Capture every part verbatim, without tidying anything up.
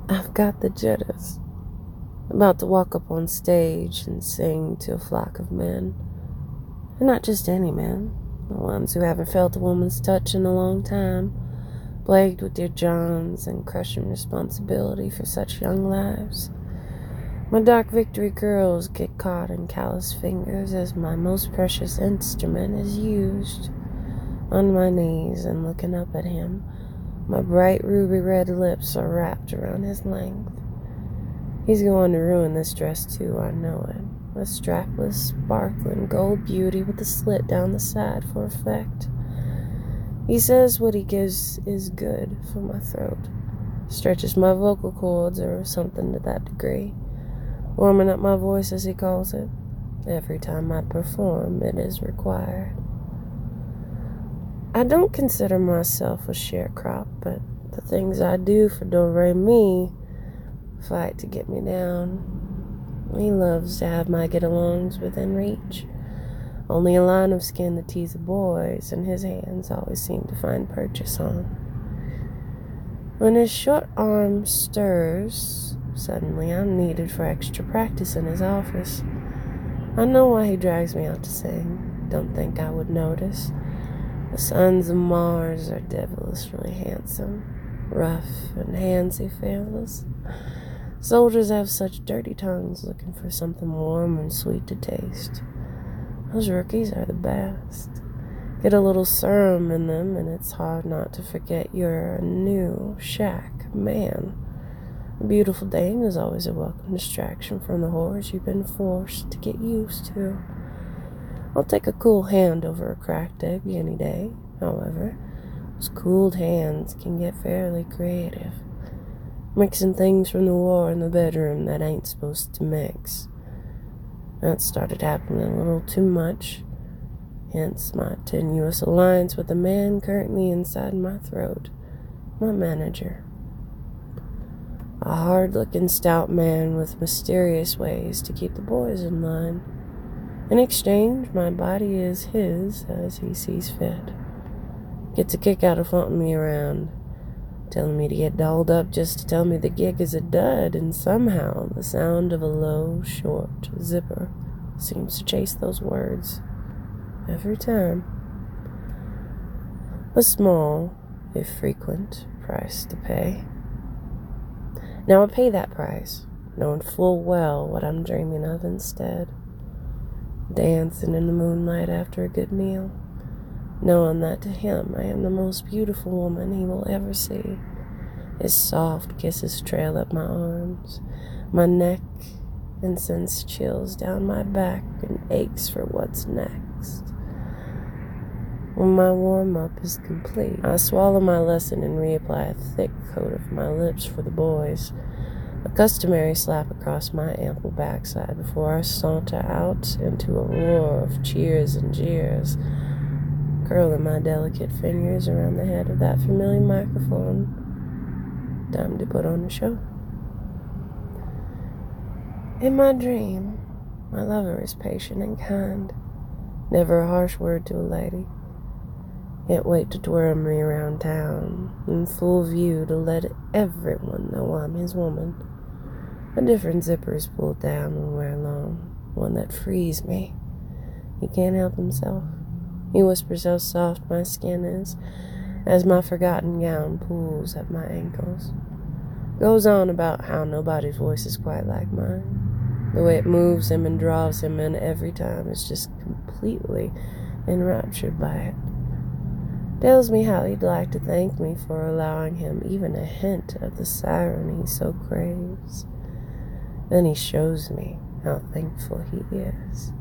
I've got the jitters. About to walk up on stage and sing to a flock of men. And not just any men, the ones who haven't felt a woman's touch in a long time, plagued with their Johns and crushing responsibility for such young lives. My dark victory curls get caught in callous fingers as my most precious instrument is used. On my knees and looking up at him, my bright ruby red lips are wrapped around his length. He's going to ruin this dress too, I know it. A strapless, sparkling gold beauty with a slit down the side for effect. He says what he gives is good for my throat. Stretches my vocal cords or something to that degree. Warming up my voice, as he calls it. Every time I perform, it is required. I don't consider myself a sharecrop, but the things I do for Do-Re-Mi fight to get me down. He loves to have my get-alongs within reach. Only a line of skin to tease the boys, and his hands always seem to find purchase on. When his short arm stirs, suddenly I'm needed for extra practice in his office. I know why he drags me out to sing. Don't think I would notice. The sons of Mars are devilishly handsome, rough and handsy fellas. Soldiers have such dirty tongues looking for something warm and sweet to taste. Those rookies are the best. Get a little serum in them and it's hard not to forget you're a new shack man. A beautiful dame is always a welcome distraction from the horrors you've been forced to get used to. I'll take a cool hand over a cracked egg any day. However, those cooled hands can get fairly creative, mixing things from the war in the bedroom that ain't supposed to mix. That started happening a little too much, hence my tenuous alliance with the man currently inside my throat, my manager. A hard-looking, stout man with mysterious ways to keep the boys in line. In exchange, my body is his as he sees fit. Gets a kick out of flaunting me around, telling me to get dolled up just to tell me the gig is a dud, and somehow the sound of a low, short zipper seems to chase those words every time. A small, if frequent, price to pay. Now I pay that price, knowing full well what I'm dreaming of instead. Dancing in the moonlight after a good meal, knowing that to him I am the most beautiful woman he will ever see. His soft kisses trail up my arms, my neck, and sends chills down my back and aches for what's next. When my warm-up is complete, I swallow my lesson and reapply a thick coat of my lips for the boys. A customary slap across my ample backside before I saunter out into a roar of cheers and jeers, curling my delicate fingers around the head of that familiar microphone. Time to put on a show. In my dream, my lover is patient and kind, never a harsh word to a lady. Can't wait to twirl me around town, in full view to let everyone know I'm his woman. A different zipper is pulled down when we're alone, one that frees me. He can't help himself. He whispers how soft my skin is, as my forgotten gown pulls at my ankles. Goes on about how nobody's voice is quite like mine. The way it moves him and draws him in every time is just completely enraptured by it. Tells me how he'd like to thank me for allowing him even a hint of the siren he so craves. Then he shows me how thankful he is.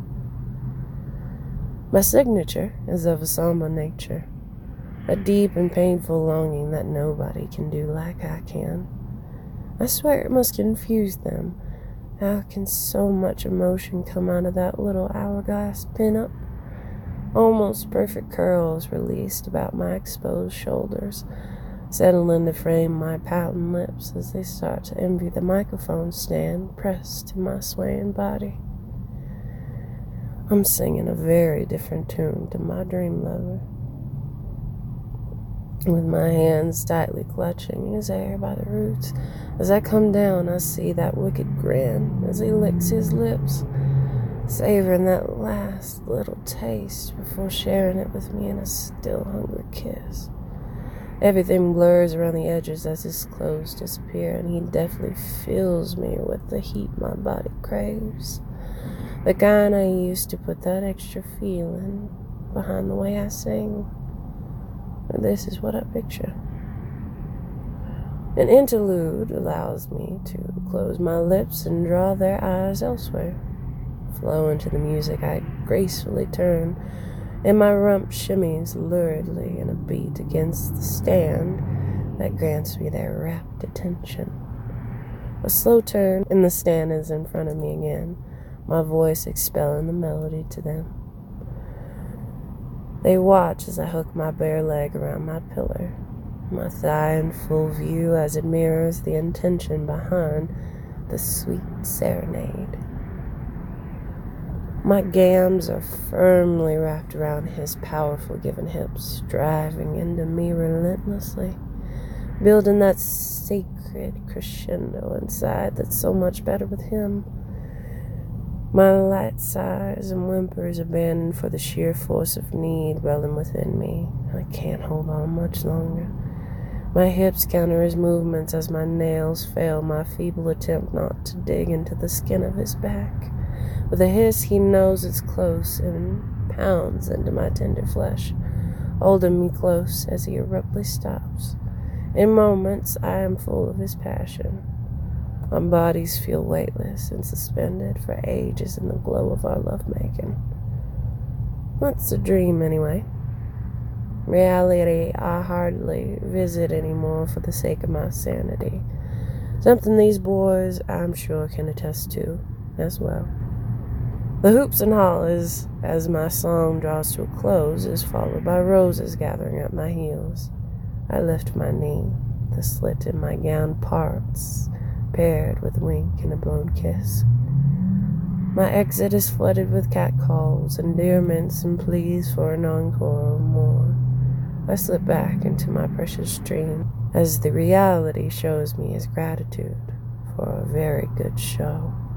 My signature is of a somber nature, a deep and painful longing that nobody can do like I can. I swear it must confuse them. How can so much emotion come out of that little hourglass pin-up? Almost perfect curls released about my exposed shoulders, settling to frame my pouting lips as they start to envy the microphone stand pressed to my swaying body. I'm singing a very different tune to my dream lover. with my hands tightly clutching his hair by the roots. As I come down, I see that wicked grin as he licks his lips, savoring that last little taste before sharing it with me in a still hunger kiss. Everything blurs around the edges as his clothes disappear, and he deftly fills me with the heat my body craves. The kind I used to put that extra feeling behind the way I sing. And this is what I picture. An interlude allows me to close my lips and draw their eyes elsewhere. Flow into the music, I gracefully turn, and my rump shimmies luridly in a beat against the stand that grants me their rapt attention. A slow turn, and the stand is in front of me again, my voice expelling the melody to them. They watch as I hook my bare leg around my pillar, my thigh in full view as it mirrors the intention behind the sweet serenade. My gams are firmly wrapped around his powerful given hips, driving into me relentlessly, building that sacred crescendo inside that's so much better with him. My light sighs and whimpers abandoned for the sheer force of need welling within me. I can't hold on much longer. My hips counter his movements as my nails fail my feeble attempt not to dig into the skin of his back. With a hiss, he knows it's close and pounds into my tender flesh, holding me close as he abruptly stops. In moments, I am full of his passion. Our bodies feel weightless and suspended for ages in the glow of our lovemaking. That's a dream, anyway. Reality I hardly visit anymore for the sake of my sanity. Something these boys, I'm sure, can attest to as well. The hoops and hollers, as my song draws to a close, is followed by roses gathering at my heels. I lift my knee, the slit in my gown parts, paired with a wink and a blown kiss. My exit is flooded with catcalls, endearments, and pleas for an encore or more. I slip back into my precious dream as the reality shows me his gratitude for a very good show.